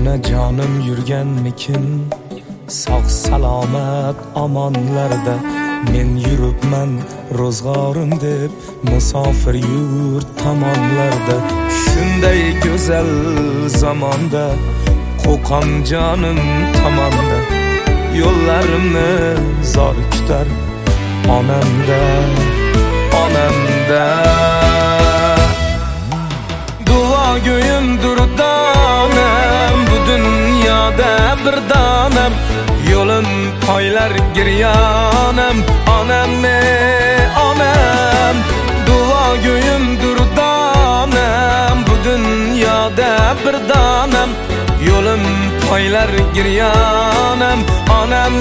Onajonim yurganmikin sog' salomat omonlarda, men yuribman ro'zg'orim deb musofir yurt tomonlarda. Shunday go'zal zamonda qo'qon jonim tomonda, yo'llarimni zor kutar onamda, onamda. Duo go'yim durdonim, bu dunyoda bir donam, yo'lim poylar giryonim, onam onam. Duo go'yim durdonim, bu dunyoda bir donam, yo'lim poylar giryonim, onam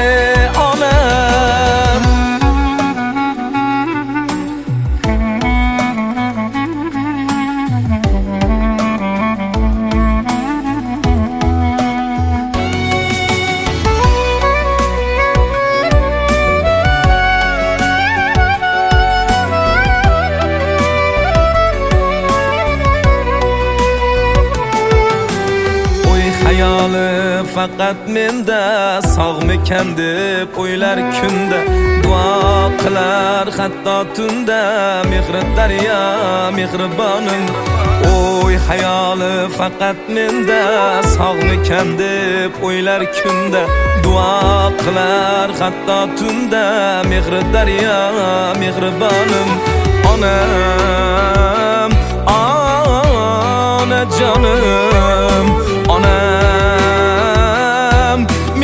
onam. Hayoli faqat menda, sog'mikan deb o'ylar kunda, duo qilar hatto tunda, mehri daryo mehribonim. Oy hayoli faqat menda, sog'mikan deb o'ylar kunda, duo qilar hatto tunda, mehri daryo mehribonim. Onam, onajonim, onam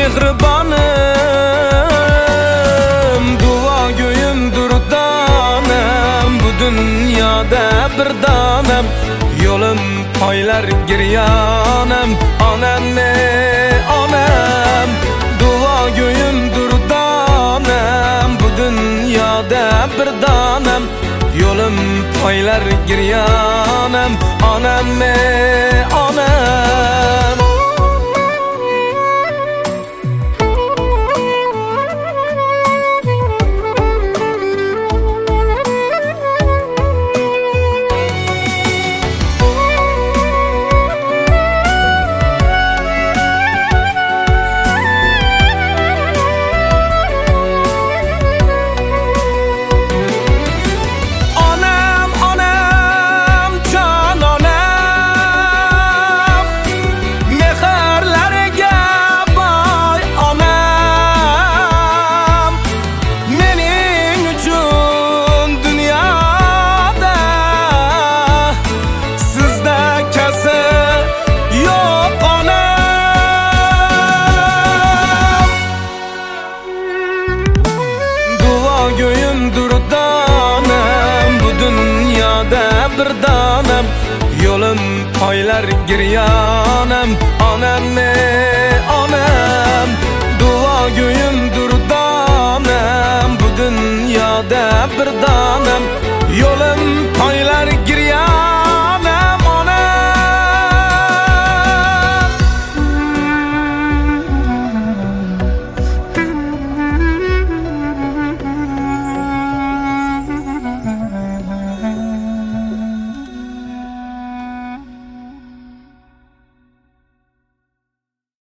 mehribonim. Duo go'yim durdonim, bu dunyoda bir donam, yo'lim poylar giryonim, onam onam. Duo go'yim durdonim, bu dunyoda bir donam, yo'lim poylar giryonim, onam